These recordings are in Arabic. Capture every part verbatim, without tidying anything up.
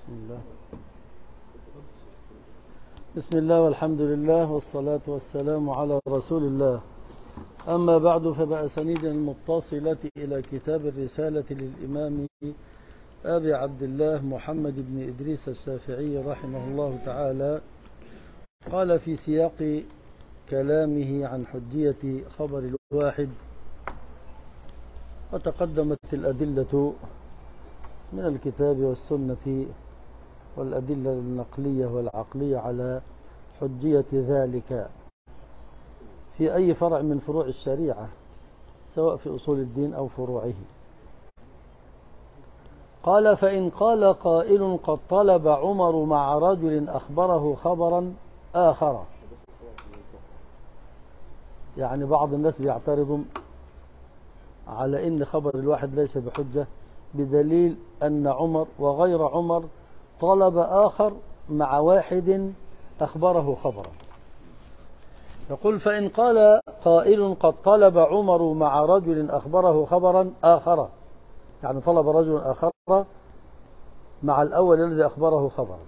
بسم الله بسم الله والحمد لله والصلاة والسلام على رسول الله. أما بعد، فبأسانيدنا المتصلة إلى كتاب الرسالة للإمام أبي عبد الله محمد بن إدريس الشافعي رحمه الله تعالى، قال في سياق كلامه عن حجية خبر الواحد: وتقدمت الأدلة من الكتاب والسنة والأدلة النقلية والعقلية على حجية ذلك في أي فرع من فروع الشريعة، سواء في أصول الدين أو فروعه. قال: فإن قال قائل: قد طلب عمر مع رجل أخبره خبرا آخر. يعني بعض الناس بيعترضوا على إن خبر الواحد ليس بحجة بدليل أن عمر وغير عمر طلب آخر مع واحد أخبره خبرا. يقول: فإن قال قائل: قد طلب عمر مع رجل أخبره خبرا آخر، يعني طلب رجل آخر مع الأول الذي أخبره خبرا،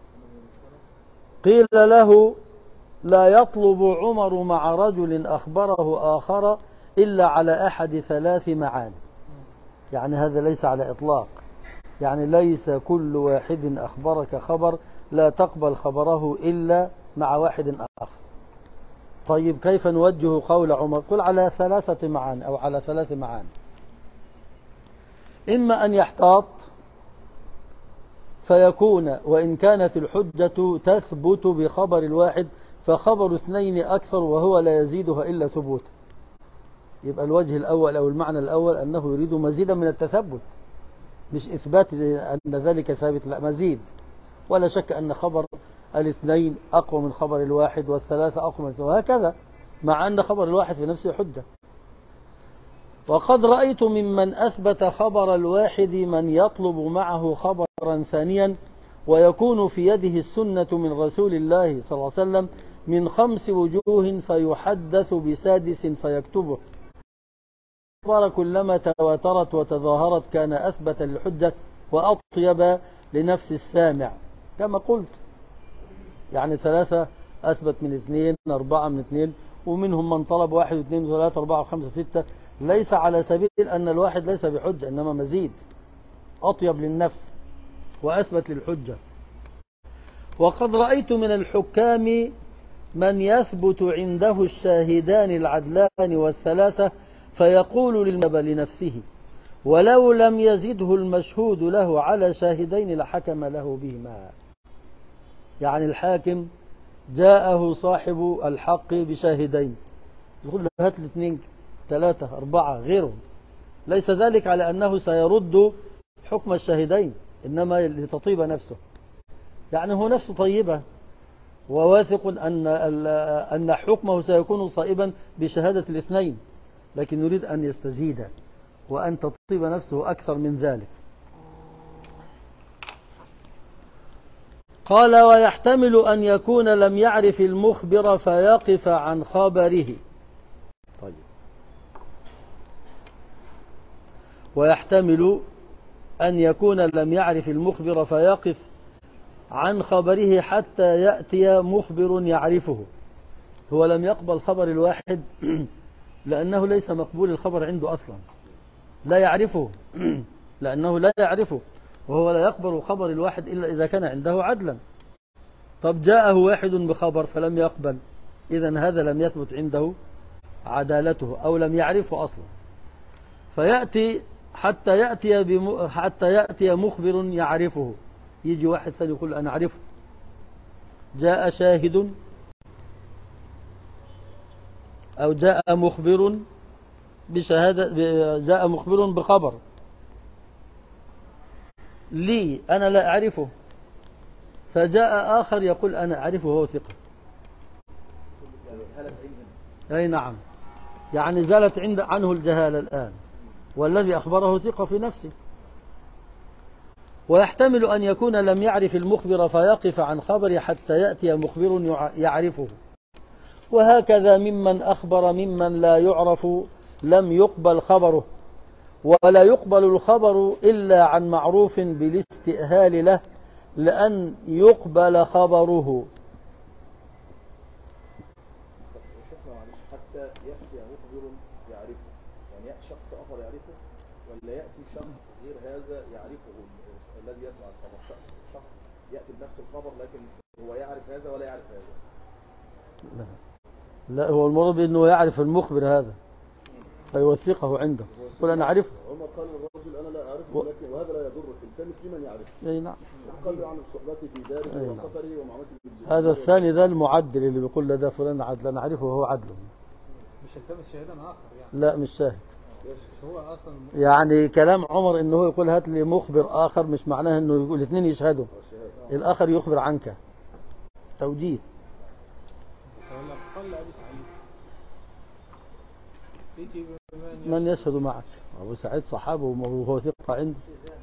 قيل له: لا يطلب عمر مع رجل أخبره آخر إلا على أحد ثلاث معاني. يعني هذا ليس على إطلاق، يعني ليس كل واحد أخبرك خبر لا تقبل خبره إلا مع واحد آخر. طيب، كيف نوجه قول عمر؟ قل على ثلاثة معاني أو على ثلاث معاني. إما أن يحتاط فيكون وإن كانت الحجة تثبت بخبر الواحد فخبر اثنين أكثر وهو لا يزيدها إلا ثبوتا. يبقى الوجه الأول أو المعنى الأول أنه يريد مزيدا من التثبت، مش إثبات أن ذلك ثابت، لا، مزيد. ولا شك أن خبر الاثنين أقوى من خبر الواحد والثلاثة أقوى من الاثنين، وهكذا، مع أن خبر الواحد في نفسه حجة. وقد رأيت ممن أثبت خبر الواحد من يطلب معه خبرا ثانيا ويكون في يده السنة من رسول الله صلى الله عليه وسلم من خمس وجوه فيحدث بسادس فيكتبه، كلما تواترت وتظاهرت كان أثبت للحجة وأطيب لنفس السامع، كما قلت. يعني ثلاثة أثبت من اثنين، أربعة من اثنين، ومنهم من طلب واحد واثنين وثلاثة أربعة وخمسة ستة، ليس على سبيل أن الواحد ليس بحجة، إنما مزيد، أطيب للنفس وأثبت للحجة. وقد رأيت من الحكام من يثبت عنده الشاهدان العدلان والثلاثة فيقول للنبى لنفسه: ولو لم يزده المشهود له على شاهدين لحكم له بهما. يعني الحاكم جاءه صاحب الحق بشاهدين، يقول له: هات لي اثنين ثلاثة أربعة غيرهم. ليس ذلك على أنه سيرد حكم الشاهدين، إنما لتطيب نفسه. يعني هو نفسه طيبة وواثق أن أن حكمه سيكون صائبا بشهادة الاثنين، لكن يريد أن يستزيد وأن تطيب نفسه أكثر من ذلك. قال: ويحتمل أن يكون لم يعرف المخبر فيقف عن خبره. طيب، ويحتمل أن يكون لم يعرف المخبر فيقف عن خبره حتى يأتي مخبر يعرفه. هو لم يقبل خبر الواحد لأنه ليس مقبول الخبر عنده أصلا، لا يعرفه لأنه لا يعرفه، وهو لا يقبل خبر الواحد إلا إذا كان عنده عدلا. طب جاءه واحد بخبر فلم يقبل، إذن هذا لم يثبت عنده عدالته أو لم يعرفه أصلا. فيأتي حتى يأتي بم... حتى يأتي مخبر يعرفه، يجي واحد ثاني يقول: أنا أعرفه. جاء شاهد أو جاء مخبر بشهادة، جاء مخبر بخبر لي أنا لا أعرفه، فجاء آخر يقول: أنا أعرفه وهو ثقة. أي نعم، يعني زالت عند عنه الجهالة الآن، والذي أخبره ثقة في نفسه. ويحتمل أن يكون لم يعرف المخبر فيقف عن خبر حتى يأتي مخبر يعرفه. وهكذا ممن أخبر ممن لا يعرف لم يقبل خبره، ولا يقبل الخبر إلا عن معروف بالاستئهال له لأن يقبل خبره. حتى يأتي مخبر يعرفه، يعني يأتي شخص آخر يعرفه ولا يأتي شخص غير هذا يعرفه الذي يسمع الخبر، شخص يأتي بنفس الخبر لكن هو يعرف هذا ولا يعرف هذا؟ لا, لا هو المراد أنه يعرف المخبر هذا فيوثقه عنده، يقول أنا أعرفه. عمر قال الرجل أنا لا أعرفه و... لكن وهذا لا يضرك، التمس لمن يعرفه. أي نعم. قال عن صحبته في داره وسفره ومعاملته بالجهاد. هذا الثاني ذا المعدل اللي بيقول له ده فلان عدل أنا أعرفه وهو عدله. مش التمس شاهدا آخر يعني. لا مش شاهد. هو أصلا يعني كلام عمر إنه هو يقول هات لي مخبر آخر مش معناه إنه يقول الاثنين يشهدوا، الآخر يخبر عنك. توجيه. قال أبي سعيد من يشهد معك؟ أبو سعيد صحابه وهو ثقة عنده.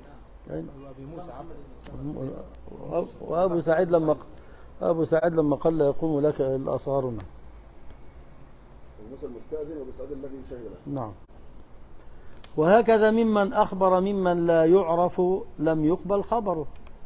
وأبو سعيد لما أبو سعيد لما قال لا يقوم لك إلا أصغرنا. موسى المستأذن وأبو سعيد الذي شهد. نعم. وهكذا ممن أخبر ممن لا يعرف لم يقبل خبره.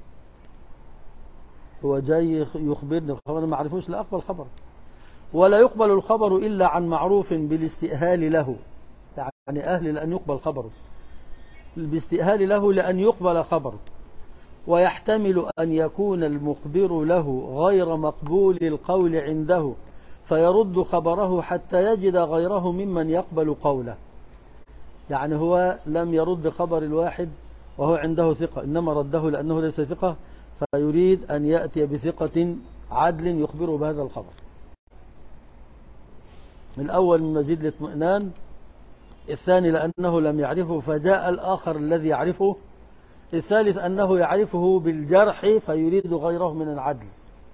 هو جاي يخبرني خبر ما عرفوش لا أقبل خبره. ولا يقبل الخبر إلا عن معروف بالاستئهال له، يعني أهل لأن يقبل خبره، بالاستئهال له لأن يقبل خبره. ويحتمل أن يكون المخبر له غير مقبول القول عنده فيرد خبره حتى يجد غيره ممن يقبل قوله. يعني هو لم يرد خبر الواحد وهو عنده ثقة، إنما رده لأنه ليس ثقة، فيريد أن يأتي بثقة عدل يخبره بهذا الخبر. الأول من مزيد الاطمئنان، الثاني لأنه لم يعرفه فجاء الآخر الذي يعرفه، الثالث أنه يعرفه بالجرح فيريد غيره من العدل.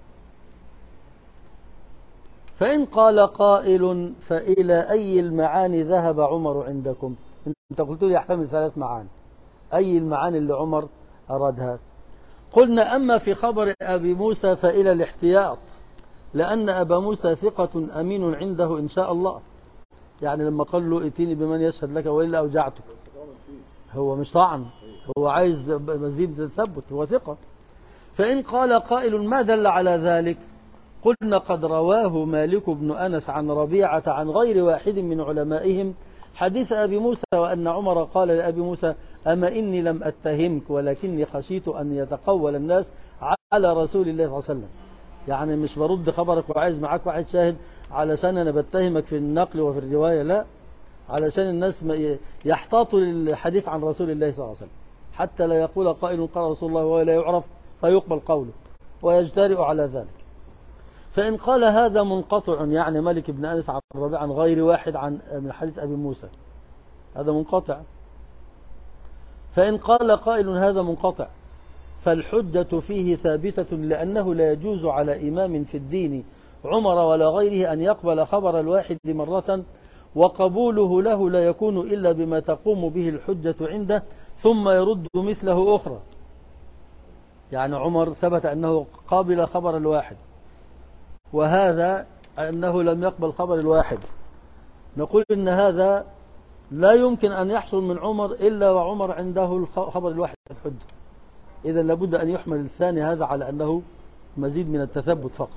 فإن قال قائل فإلى أي المعاني ذهب عمر عندكم؟ أنت قلت لي يحتمل ثلاث معاني، أي المعاني اللي عمر أرادها؟ قلنا أما في خبر أبي موسى فإلى الاحتياط، لأن أبا موسى ثقة أمين عنده إن شاء الله. يعني لما قال له ائتيني بمن يشهد لك وإلا أوجعتك، هو مش طعن، هو عايز مزيد تثبت، هو ثقة. فإن قال قائل ما دل على ذلك؟ قلنا قد رواه مالك بن أنس عن ربيعة عن غير واحد من علمائهم حديث أبي موسى، وأن عمر قال لأبي موسى أما إني لم أتهمك ولكني خشيت أن يتقول الناس على رسول الله صلى الله عليه وسلم. يعني مش برد خبرك وعايز معاك واحد شاهد علشان أنا بتهمك في النقل وفي الرواية، لا، علشان الناس يحتاطوا للحديث عن رسول الله صلى الله عليه وسلم حتى لا يقول قائل قال رسول الله ولا يعرف فيقبل قوله ويجترئ على ذلك. فإن قال هذا منقطع، يعني مالك بن أنس عن ربيعة عن غير واحد عن من حديث أبي موسى، هذا منقطع. فإن قال قائل هذا منقطع فالحجة فيه ثابتة، لأنه لا يجوز على إمام في الدين عمر ولا غيره أن يقبل خبر الواحد مرة، وقبوله له لا يكون إلا بما تقوم به الحجة عنده ثم يرد مثله أخرى. يعني عمر ثبت أنه قابل خبر الواحد، وهذا أنه لم يقبل خبر الواحد، نقول إن هذا لا يمكن أن يحصل من عمر إلا وعمر عنده خبر الواحد الحجة. إذا لابد أن يحمل الثاني هذا على أنه مزيد من التثبت فقط.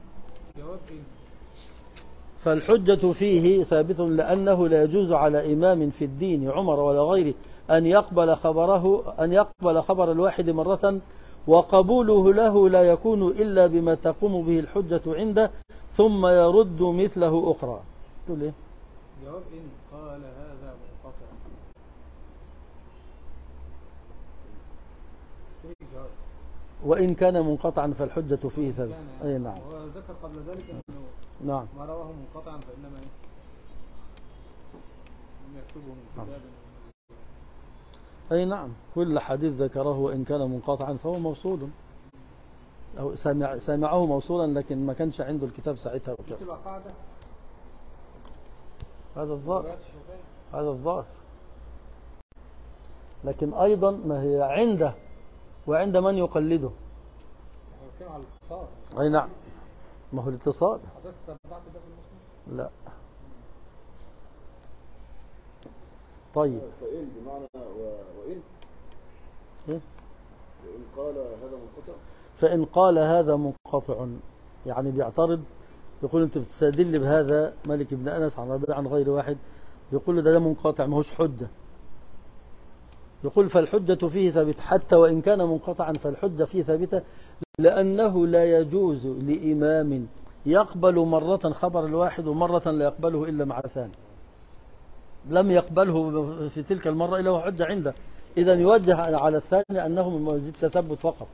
فالحجة فيه ثابت، لأنه لا يجوز على إمام في الدين عمر ولا غيره أن يقبل خبره أن يقبل خبر الواحد مرة، وقبوله له لا يكون إلا بما تقوم به الحجة عنده ثم يرد مثله أخرى. تقول إيه؟ جواب إن قال هذا منقطع. وإن كان منقطعا فالحجة فيه ثابت. أي نعم. وذكر قبل ذلك أنه نعم ما رواه منقطعا فإنما يكتبه من كتاب. أي نعم، كل حديث ذكره وإن كان منقطعا فهو موصول، أو سمع سمعه موصولا لكن ما كانش عنده الكتاب ساعتها. هذا الظاهر، هذا الظاهر. لكن أيضا ما هي عنده وعند من يقلده. أي نعم، ما هو الاتصال. لا طيب. فإن بمعنى وإن إيه؟ وإن قال هذا منقطع فإن قال هذا منقطع يعني بيعترض، يقول أنت بتستدل بهذا مالك بن أنس عن ربيع عن غير واحد، يقول له ده ده منقطع ما هوش حجة. يقول فالحجة فيه ثابت حتى وإن كان منقطعا، فالحجة فيه ثابتة، لأنه لا يجوز لإمام يقبل مرة خبر الواحد ومرة لا يقبله إلا مع ثاني، لم يقبله في تلك المرة إلا هو حجة عنده، إذا يوجه على الثاني أنه من موازين التثبت فقط.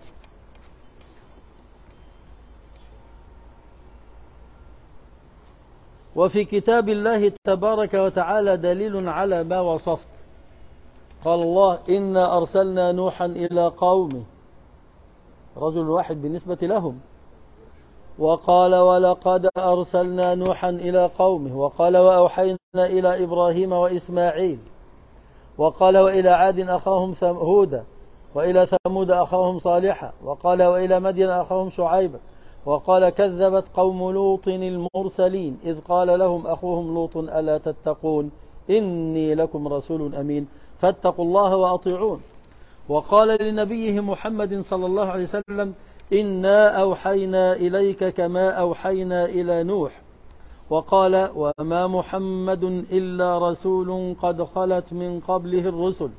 وفي كتاب الله تبارك وتعالى دليل على ما وصفت. قال الله إنا أرسلنا نوحا إلى قومه، رجل واحد بالنسبة لهم، وقال ولقد أرسلنا نوحا إلى قومه، وقال وأوحينا إلى إبراهيم وإسماعيل، وقال وإلى عاد أخاهم هودا، وإلى ثمود أخاهم صالحا، وقال وإلى مدين أخاهم شعيبا، وقال كذبت قوم لوط المرسلين إذ قال لهم أخوهم لوط ألا تتقون إني لكم رسول أمين فاتقوا الله وأطيعون. وقال لنبيه محمد صلى الله عليه وسلم إنا أوحينا إليك كما أوحينا إلى نوح. وقال وما محمد إلا رسول قد خلت من قبله الرسل.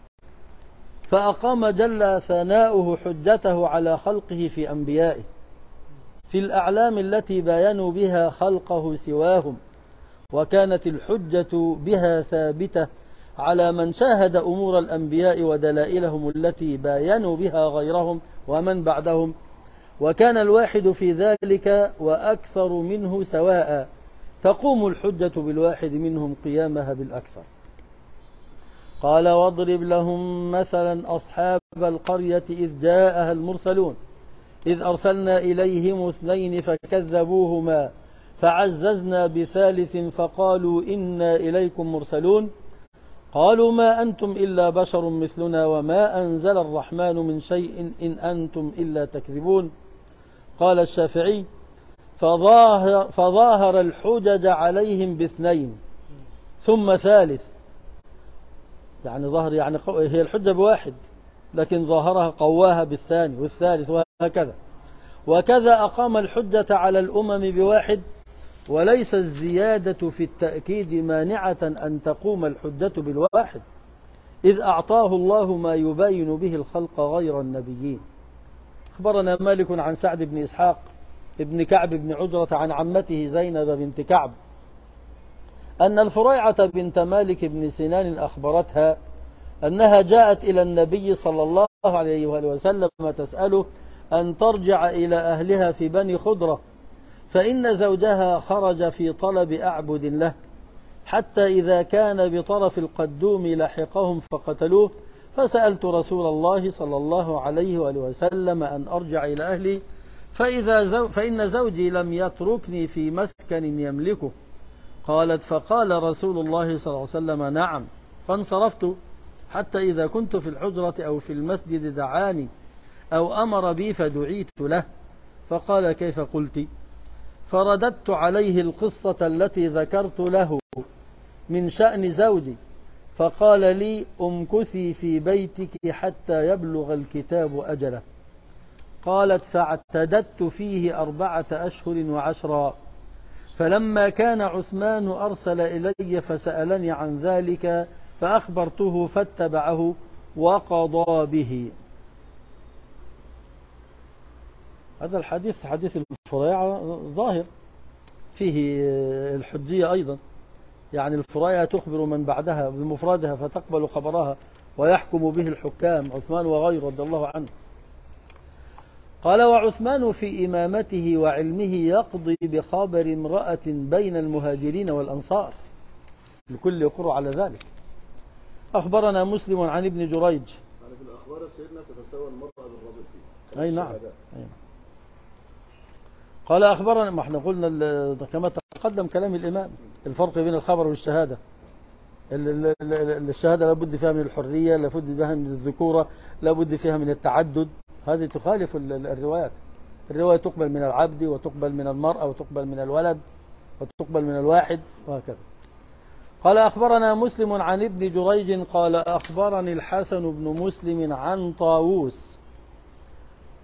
فأقام جل ثناؤه حجته على خلقه في أنبيائه في الأعلام التي باينوا بها خلقه سواهم، وكانت الحجة بها ثابتة على من شاهد أمور الأنبياء ودلائلهم التي باينوا بها غيرهم ومن بعدهم، وكان الواحد في ذلك وأكثر منه سواء، تقوم الحجة بالواحد منهم قيامها بالأكثر. قال واضرب لهم مثلا أصحاب القرية إذ جاءها المرسلون إذ أرسلنا إليهم اثنين فكذبوهما فعززنا بثالث فقالوا إنا إليكم مرسلون قالوا ما أنتم إلا بشر مثلنا وما أنزل الرحمن من شيء إن أنتم إلا تكذبون. قال الشافعي فظاهر, فظاهر الحجج عليهم باثنين ثم ثالث، يعني ظهر يعني هي الحجة بواحد لكن ظاهرها قواها بالثاني والثالث وهكذا. وكذا أقام الحجة على الأمم بواحد، وليس الزيادة في التأكيد مانعة أن تقوم الحجة بالواحد، إذ أعطاه الله ما يبين به الخلق غير النبيين. أخبرنا مالك عن سعد بن إسحاق ابن كعب بن عجرة عن عمته زينب بنت كعب أن الفريعة بنت مالك بن سنان أخبرتها أنها جاءت إلى النبي صلى الله عليه وآله وسلم تسأله أن ترجع إلى أهلها في بني خضرة، فإن زوجها خرج في طلب أعبد له حتى إذا كان بطرف القدوم لحقهم فقتلوه، فسألت رسول الله صلى الله عليه وآله وسلم أن أرجع إلى أهلي فإذا زو فإن زوجي لم يتركني في مسكن يملكه. قالت فقال رسول الله صلى الله عليه وسلم نعم، فانصرفت حتى إذا كنت في الحجرة أو في المسجد دعاني أو أمر بي فدعيت له فقال كيف قلت؟ فرددت عليه القصة التي ذكرت له من شأن زوجي، فقال لي امكثي في بيتك حتى يبلغ الكتاب أجله. قالت فاعتددت فيه أربعة أشهر وعشرا، فلما كان عثمان أرسل إلي فسألني عن ذلك فأخبرته فاتبعه وقضى به. هذا الحديث حديث الفريعة ظاهر فيه الحجية أيضا، يعني الفريعة تخبر من بعدها بمفردها فتقبل خبرها ويحكم به الحكام عثمان وغيره رضي الله عنه. قال وعثمان في إمامته وعلمه يقضي بخبر امرأة بين المهاجرين والأنصار، الكل يقر على ذلك. أخبرنا مسلم عن ابن جريج. يعني في الأخبار سيدنا تتساوى المرأة بالرجل فيه. أي نعم. أي. قال أخبرنا، ما احنا قلنا كما تقدم كلام الإمام الفرق بين الخبر والشهادة. الشهادة لابد فيها من الحرية، لابد فيها من الذكورة، لابد فيها من التعدد، هذه تخالف الروايات. الرواية تقبل من العبد وتقبل من المرأة وتقبل من الولد وتقبل من الواحد وهكذا. قال أخبرنا مسلم عن ابن جريج قال أخبرني الحسن بن مسلم عن طاووس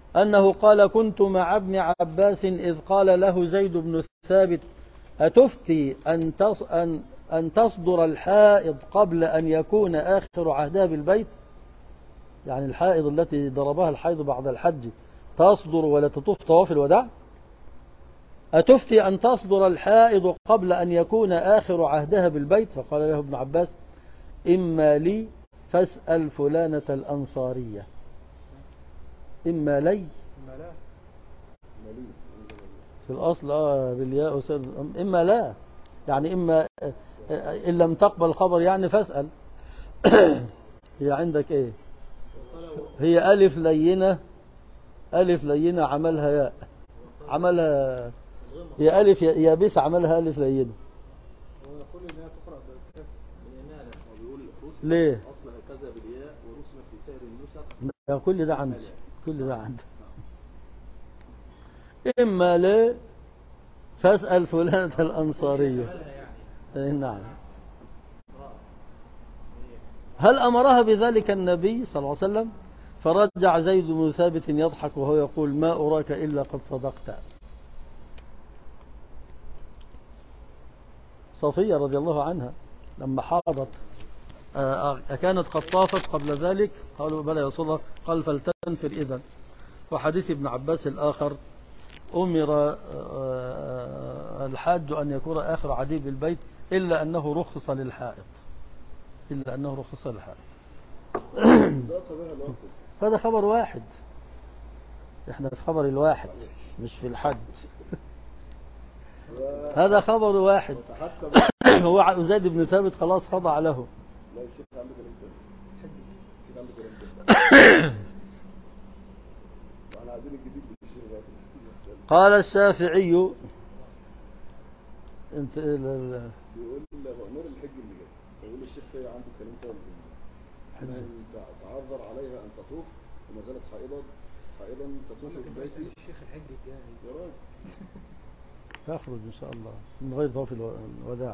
أنه قال كنت مع ابن عباس إذ قال له زيد بن ثابت أتفتي أن أن أن تصدر الحائض قبل أن يكون آخر عهدها بالبيت؟ يعني الحائض التي ضربها الحيض بعد الحج تصدر ولا تطوف طواف الوداع؟ أتفتي أن تصدر الحائض قبل أن يكون آخر عهدها بالبيت؟ فقال له ابن عباس إما لي فاسأل فلانة الأنصارية. إما لي إما لا في الأصل آه بالياء إما لا، يعني إما إن لم تقبل خبر يعني فاسأل. هي عندك إيه؟ هي ألف لينة، ألف لينة عملها ياء، عملها هي ألف يابس عملها ألف لينة. هو يقول إنها تقرأ بالكسر بالإمالة، هو بيقول رسمت ليه؟ أصلها كذا بالياء ورسمت في سائر النسخ. كل ده عندي، كل ده عندي. إما لا فاسأل فلانة الأنصارية. نعم. هل أمرها بذلك النبي صلى الله عليه وسلم؟ فرجع زيد بن ثابت يضحك وهو يقول ما أراك إلا قد صدقت. صفية رضي الله عنها لما حاضت أكانت قد طافت قبل ذلك؟ قالوا بلى يا رسول الله. قال فلتنفر إذن. وحديث ابن عباس الآخر أمر الحاج أن يكون آخر عهده بالبيت إلا أنه رخص للحائط، إلا أنه رخص للحائط. هذا خبر واحد، احنا في خبر الواحد مش في الحج. هذا خبر واحد. هو زيد بن ثابت خلاص خضع له. قال الشافعي انت ال بيقول نور الحج اللي جاي، بيقول الشيخ فيا عنده كلام تاني، تعذر عليها ان تطوف وما زالت حائضا حائضا تطوف في البيت. الشيخ الحج الجاي يا راجل تخرج ان شاء الله من غير طواف الوداع.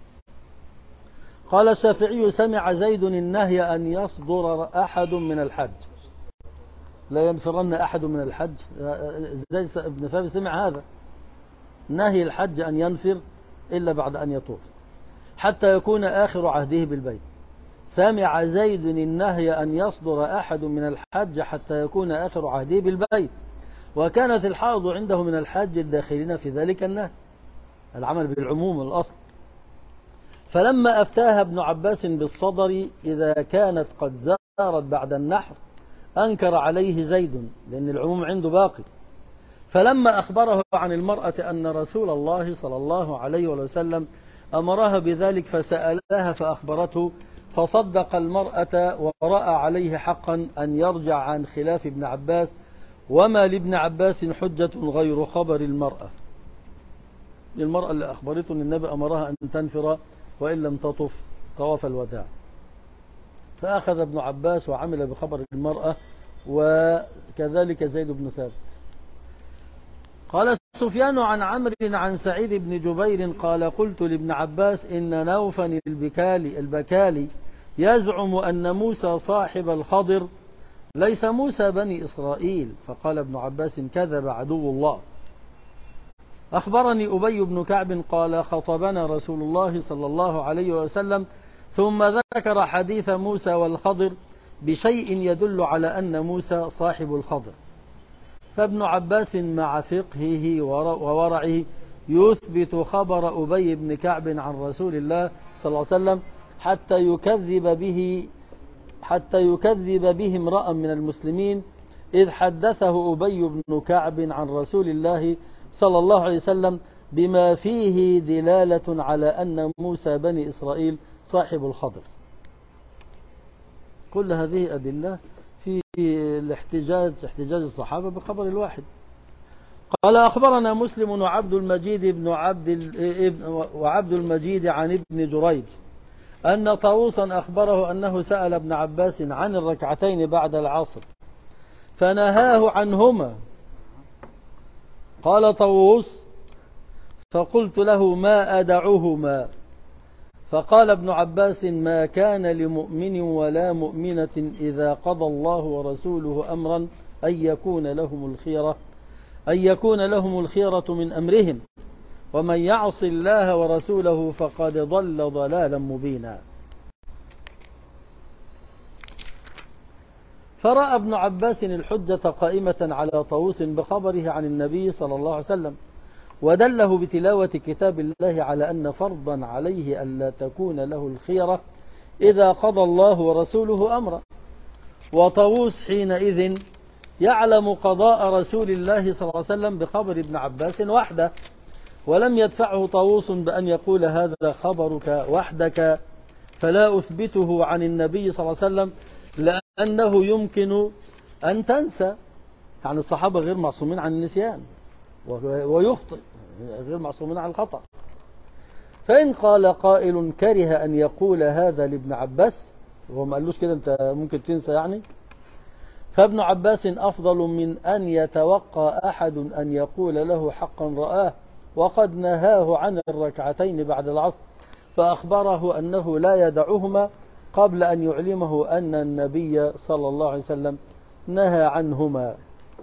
قال الشافعي سمع زيد النهي ان يصدر احد من الحج، لا ينفرن أحد من الحج. زيد بن ثابت سمع هذا نهي الحج أن ينفر إلا بعد أن يطوف حتى يكون آخر عهده بالبيت. سمع زيد النهي أن يصدر أحد من الحج حتى يكون آخر عهده بالبيت، وكانت الحائض عنده من الحج الداخلين في ذلك النهي، العمل بالعموم الأصل. فلما أفتاها ابن عباس بالصدر إذا كانت قد زارت بعد النحر أنكر عليه زيد لأن العموم عنده باقي. فلما أخبره عن المرأة أن رسول الله صلى الله عليه وسلم أمرها بذلك فسألها فأخبرته، فصدق المرأة ورأى عليه حقا أن يرجع عن خلاف ابن عباس، وما لابن عباس حجة غير خبر المرأة. المرأة اللي أخبرته أن النبي أمرها أن تنفر وإن لم تطف طواف الوداع. فأخذ ابن عباس وعمل بخبر المرأة، وكذلك زيد بن ثابت. قال سفيان عن عمرو عن سعيد بن جبير قال قلت لابن عباس إن نوفا البكالي, البكالي يزعم أن موسى صاحب الخضر ليس موسى بني إسرائيل. فقال ابن عباس كذب عدو الله. أخبرني أبي بن كعب قال خطبنا رسول الله صلى الله عليه وسلم ثم ذكر حديث موسى والخضر بشيء يدل على أن موسى صاحب الخضر. فابن عباس مع فقهه وورعه يثبت خبر أبي بن كعب عن رسول الله صلى الله عليه وسلم حتى يكذب به حتى يكذب به امرأ من المسلمين، إذ حدثه أبي بن كعب عن رسول الله صلى الله عليه وسلم بما فيه دلالة على أن موسى بني إسرائيل صاحب الخضر. كل هذه أدلة في الاحتجاج احتجاج الصحابة بخبر الواحد. قال أخبرنا مسلم وعبد المجيد بن عبد وعبد المجيد عن ابن جريج أن طاووسا أخبره أنه سأل ابن عباس عن الركعتين بعد العصر فنهاه عنهما. قال طاووس فقلت له ما أدعهما؟ فقال ابن عباس ما كان لمؤمن ولا مؤمنة إذا قضى الله ورسوله أمرا أن يكون لهم الخيرة أن يكون لهم الخيرة من أمرهم ومن يعص الله ورسوله فقد ضل ضلالا مبينا. فرأى ابن عباس الحجة قائمة على طاووس بخبره عن النبي صلى الله عليه وسلم، ودله بتلاوة كتاب الله على أن فرضا عليه ألا تكون له الخيرة إذا قضى الله ورسوله أمرا. وطاووس حينئذ يعلم قضاء رسول الله صلى الله عليه وسلم بخبر ابن عباس وحده، ولم يدفعه طاووس بأن يقول هذا خبرك وحدك فلا أثبته عن النبي صلى الله عليه وسلم لأنه يمكن أن تنسى. يعني الصحابة غير معصومين عن النسيان ويخطئ، غير معصومين عن الخطأ. فإن قال قائل كره أن يقول هذا لابن عباس، وهو ما قالوش كده أنت ممكن تنسى يعني، فابن عباس أفضل من أن يتوقع أحد أن يقول له حقا رآه وقد نهاه عن الركعتين بعد العصر فأخبره أنه لا يدعهما قبل أن يعلمه أن النبي صلى الله عليه وسلم نهى عنهما.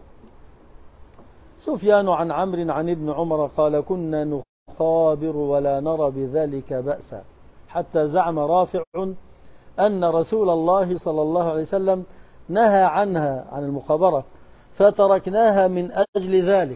سفيان عن عمرو عن ابن عمر قال كنا نخابر ولا نرى بذلك بأسا حتى زعم رافع أن رسول الله صلى الله عليه وسلم نهى عنها عن المخابرة فتركناها من أجل ذلك.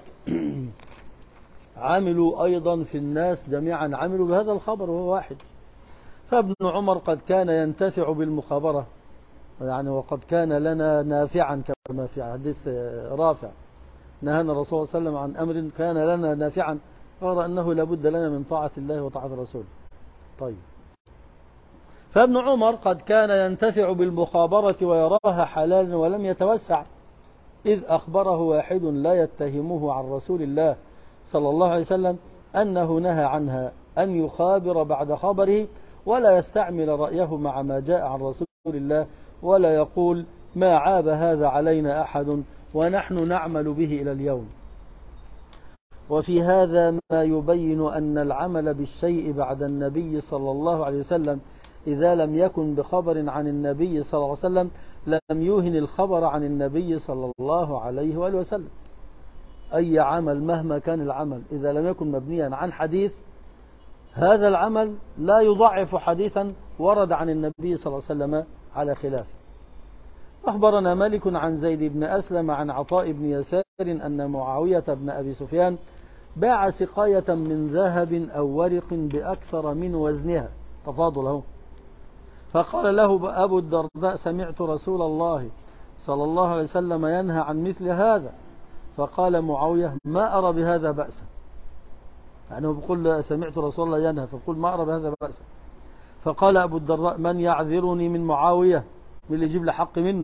عملوا أيضا في الناس جميعا عملوا بهذا الخبر وهو واحد. فابن عمر قد كان ينتفع بالمخابرة، يعني وقد كان لنا نافعا كما في حديث رافع نهانا الرسول صلى الله عليه وسلم عن أمر كان لنا نافعا غير أنه لابد لنا من طاعة الله وطاعة الرسول. طيب، فابن عمر قد كان ينتفع بالمخابرة ويراها حلالا ولم يتوسع، إذ أخبره واحد لا يتهمه عن رسول الله صلى الله عليه وسلم أنه نهى عنها أن يخابر بعد خبره ولا يستعمل رأيه مع ما جاء عن رسول الله ولا يقول ما عاب هذا علينا أحد ونحن نعمل به إلى اليوم. وفي هذا ما يبين أن العمل بالشيء بعد النبي صلى الله عليه وسلم إذا لم يكن بخبر عن النبي صلى الله عليه وسلم لم يوهن الخبر عن النبي صلى الله عليه وآله وسلم. أي عمل مهما كان العمل إذا لم يكن مبنيا عن حديث هذا العمل لا يضعف حديثا ورد عن النبي صلى الله عليه وسلم على خلافه. أخبرنا مالك عن زيد بن أسلم عن عطاء بن يسار أن معاوية بن أبي سفيان باع سقاية من ذهب أو ورق بأكثر من وزنها تفاضله، فقال له أبو الدرداء سمعت رسول الله صلى الله عليه وسلم ينهى عن مثل هذا، فقال معاوية ما أرى بهذا بأسا، يعني هو بيقول سمعت رسول الله ينهى فقل ما أرى بهذا بأسا. فقال أبو الدرداء من يعذرني من معاوية، من اللي يجيب لي حق منه،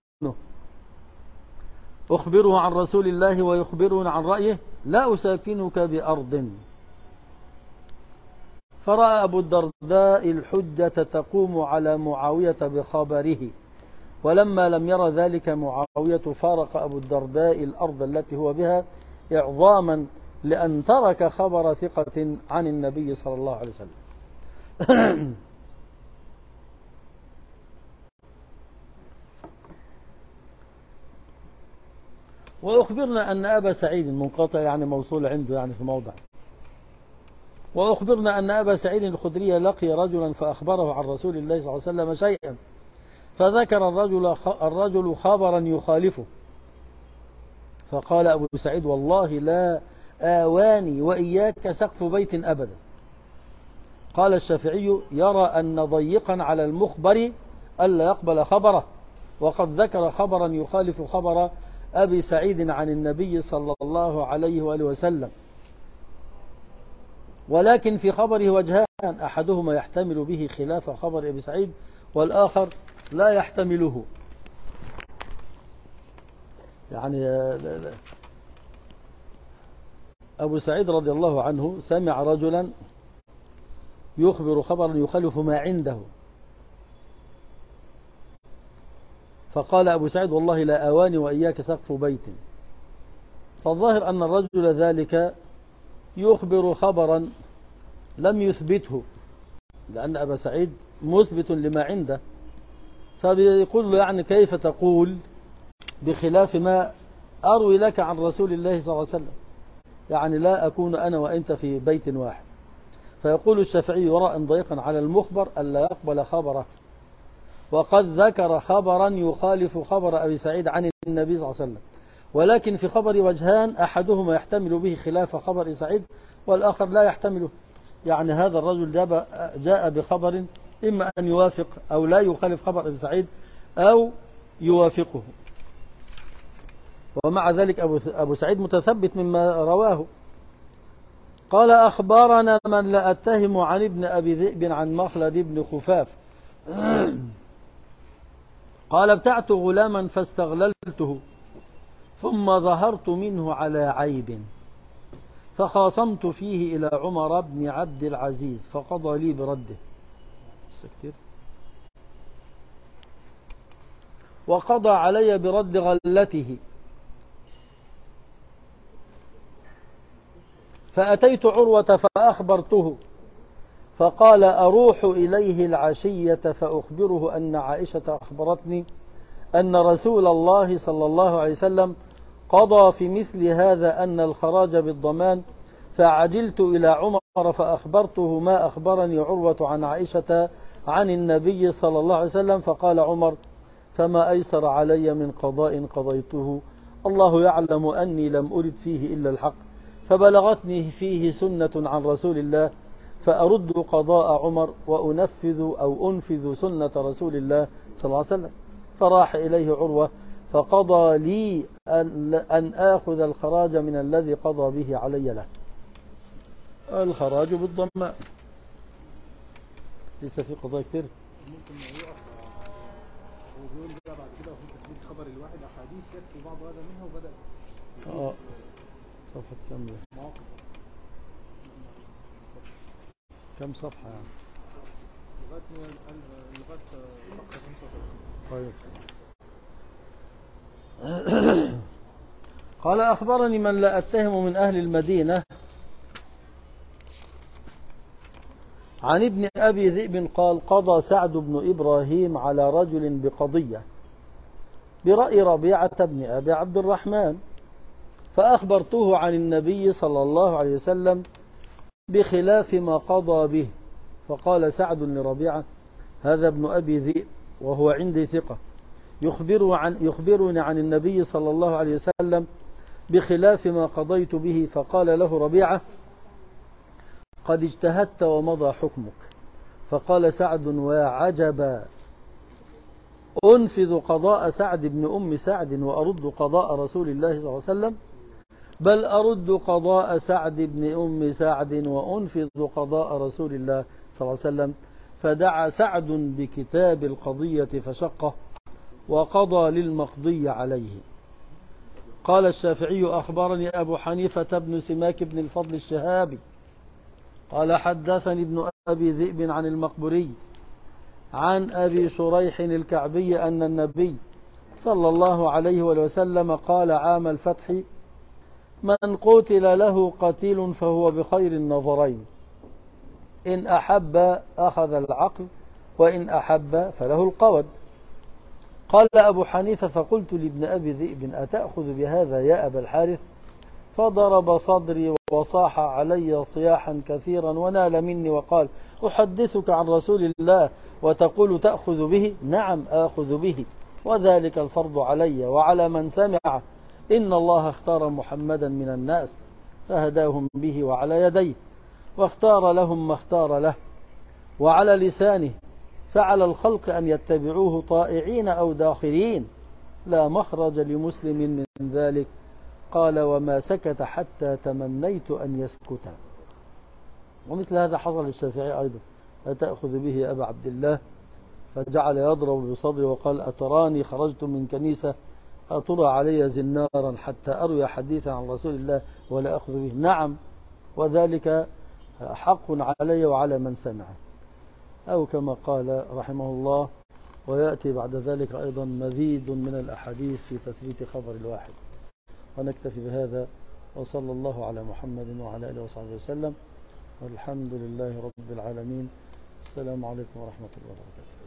أخبره عن رسول الله ويخبرون عن رأيه لا أساكنك بأرض. فرأى أبو الدرداء الحجة تقوم على معاوية بخبره، ولما لم ير ذلك معاوية فارق أبو الدرداء الأرض التي هو بها إعظاما لأن ترك خبر ثقة عن النبي صلى الله عليه وسلم. وأخبرنا أن أبا سعيد منقطع يعني موصول عنده يعني في موضع. وأخبرنا أن أبا سعيد الخدري لقي رجلا فأخبره عن رسول الله صلى الله عليه وسلم شيئا فذكر الرجل الرجل خبرا يخالفه، فقال أبو سعيد والله لا آواني وإياك سقف بيت أبدا. قال الشافعي يرى أن ضيقا على المخبر ألا يقبل خبره، وقد ذكر خبرا يخالف خبر أبي سعيد عن النبي صلى الله عليه وآله وسلم، ولكن في خبره وجهان أحدهما يحتمل به خلاف خبر أبي سعيد والآخر لا يحتمله. يعني أبو سعيد رضي الله عنه سمع رجلا يخبر خبرا يخالف ما عنده، فقال أبو سعيد والله لا أواني وإياك سقف بيت، فالظاهر أن الرجل ذلك يخبر خبرا لم يثبته، لأن أبا سعيد مثبت لما عنده، فبيقول له يعني كيف تقول بخلاف ما أروي لك عن رسول الله صلى الله عليه وسلم، يعني لا أكون أنا وأنت في بيت واحد. فيقول الشافعي وراء ضيقا على المخبر ألا يقبل خبره، وقد ذكر خبرا يخالف خبر أبي سعيد عن النبي صلى الله عليه وسلم، ولكن في خبر وجهان، أحدهما يحتمل به خلاف خبر أبي سعيد والآخر لا يحتمله. يعني هذا الرجل جاء بخبر إما أن يوافق أو لا يخالف خبر أبي سعيد أو يوافقه، ومع ذلك أبو سعيد متثبت مما رواه. قال أخبرنا من لا أتهم عن ابن أبي ذئب عن مخلد بن خفاف قال ابتعت غلاما فاستغللته ثم ظهرت منه على عيب فخاصمت فيه إلى عمر بن عبد العزيز فقضى لي برده، وقضى علي برد غلته. فأتيت عروة فأخبرته فقال أروح إليه العشية فأخبره أن عائشة أخبرتني أن رسول الله صلى الله عليه وسلم قضى في مثل هذا أن الخراج بالضمان، فعجلت إلى عمر فأخبرته ما أخبرني عروة عن عائشة عن النبي صلى الله عليه وسلم، فقال عمر فما أيسر علي من قضاء قضيته، الله يعلم أني لم أرد فيه إلا الحق، فبلغتني فيه سنة عن رسول الله فأرد قضاء عمر وأنفذ أو أنفذ سنة رسول الله صلى الله عليه وسلم. فراح إليه عروة فقضى لي أن, أن آخذ الخراج من الذي قضى به علي له. الخراج بالضمان، لسه في قضاء كتير. ممكن ما يقف وبيقول بقى بعد كده في تثبيت خبر الواحد أحاديث يكفي بعض هذا منها وبدأ اه صفحة كم ده؟ مواقف كم صفحة يعني؟ لغاية لغاية فقرة خمسة وثلاثين. طيب. قال أخبرني من لا أتهم من أهل المدينة عن ابن أبي ذئب قال قضى سعد بن إبراهيم على رجل بقضية برأي ربيعة بن أبي عبد الرحمن، فأخبرته عن النبي صلى الله عليه وسلم بخلاف ما قضى به، فقال سعد لربيعة هذا ابن أبي ذئب وهو عندي ثقة يخبر عن يخبرني عن النبي صلى الله عليه وسلم بخلاف ما قضيت به، فقال له ربيعة قد اجتهدت ومضى حكمك. فقال سعد وعجبا أنفذ قضاء سعد بن أم سعد وأرد قضاء رسول الله صلى الله عليه وسلم، بل أرد قضاء سعد بن أم سعد وأنفذ قضاء رسول الله صلى الله عليه وسلم. فدعا سعد بكتاب القضية فشقه وقضى للمقضي عليه. قال الشافعي أخبرني أبو حنيفة بن سماك بن الفضل الشهابي قال حدثني ابن أبي ذئب عن المقبري عن أبي شريح الكعبي أن النبي صلى الله عليه وسلم قال عام الفتح من قتل له قتيل فهو بخير النظرين، إن أحب أخذ العقل وإن أحب فله القود. قال أبو حنيفة فقلت لابن أبي ذئب أتأخذ بهذا يا أبا الحارث؟ فضرب صدري وصاح علي صياحا كثيرا ونال مني وقال أحدثك عن رسول الله وتقول تأخذ به؟ نعم آخذ به، وذلك الفرض علي وعلى من سمع، إن الله اختار محمدا من الناس فهداهم به وعلى يديه، واختار لهم ما اختار له وعلى لسانه، فعلى الخلق أن يتبعوه طائعين أو داخرين، لا مخرج لمسلم من ذلك. قال وما سكت حتى تمنيت أن يسكت. ومثل هذا حصل للشافعي أيضا أتأخذ به يا أبا عبد الله؟ فجعل يضرب بصدري وقال أتراني خرجت من كنيسة أطر علي زنارا حتى أروي حديثا عن رسول الله ولا أخذ به؟ نعم، وذلك حق علي وعلى من سمعه. أو كما قال رحمه الله ويأتي بعد ذلك أيضا مزيد من الأحاديث في تثبيت خبر الواحد. ونكتفي بهذا وصلى الله على محمد وعلى آله وصحبه وسلم والحمد لله رب العالمين. السلام عليكم ورحمة الله وبركاته.